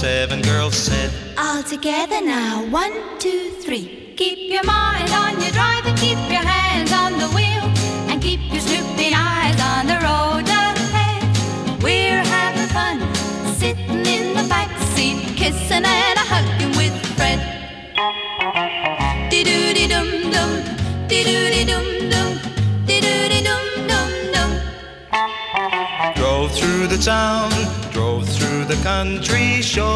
7 girls said, all together now, 1, 2, 3. Keep your mind on your drive and keep your hands on the wheel, and keep your snooping eyes on the road ahead. We're having fun, sitting in the back seat, kissing and hugging with Fred. Dee-doo-dee-dum-dum, dee-doo-dee-dum-dum, dee-doo-dee-dum-dum-dum. drove through the town, drove through the country, showed